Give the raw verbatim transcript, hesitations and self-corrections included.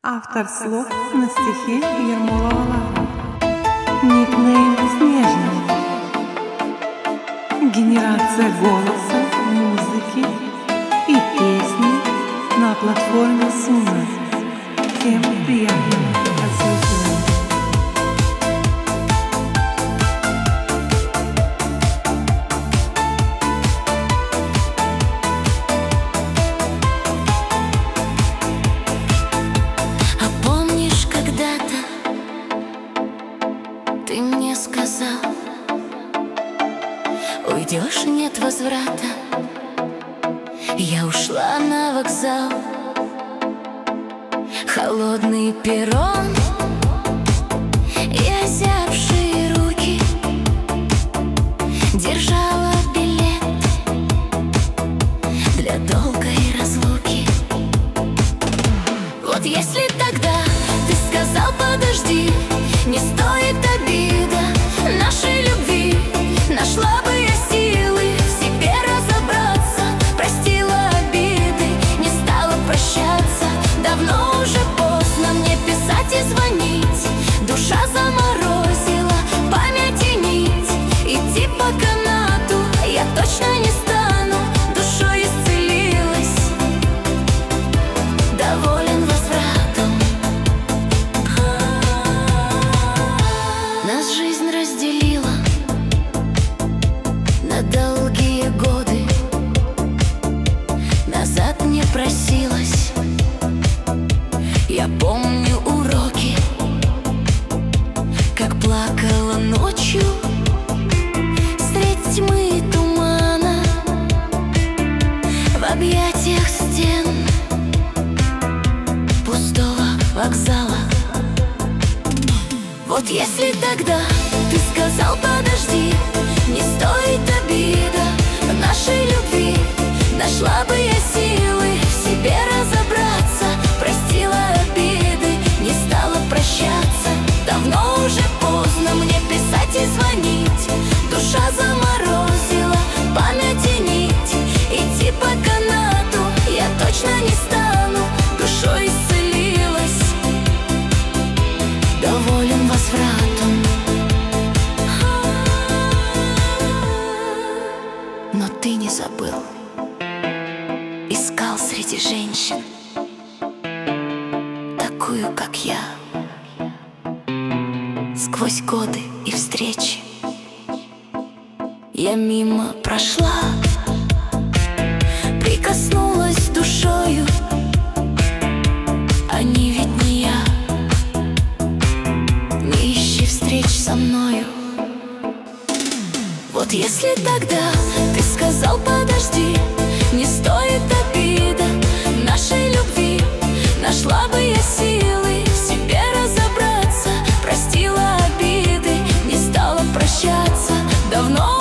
Автор слов на стихи Ермолова Лара. Никнейм Снежный. Генерация голоса, музыки и песни на платформе Суна. Всем приятного прослушивания. Ты мне сказал, уйдешь, нет возврата. Я ушла на вокзал, холодный перрон и озябшие руки. Держала билет для долгой разлуки. Вот если тогда ты сказал подожди, не стоит обида нашей любви, нашла бы я силы в себе разобраться, простила обиды, не стала прощаться. Давно уже поздно мне писать и звонить, душа заморозила памяти нить. Идти по канату я точно не стану, душой исцелилась, доволен возвратом. Нас жизнь разделила на долгие годы, назад не просилась. Я помню уроки, как плакала ночью средь тьмы и тумана, в объятиях стен пустого вокзала. Вот если тогда ты сказал подожди, не стоит обида нашей любви, нашла бы я силы в себе разобраться, простила обиды, не стала прощаться. Давно уже поздно мне писать и звонить, душа заморозила памяти нить. Идти по канату я точно не стану, душой исцелилась, доволен возвратом. Но ты не забыл, искал среди женщин такую, как я. Сквозь годы и встречи я мимо прошла, прикоснулась душою, они ведь не я. Не ищи встреч со мною. Вот если тогда ты сказал подожди, не стоит обида нашей любви, нашла бы я силы в себе разобраться, простила обиды, не стала прощаться. Давно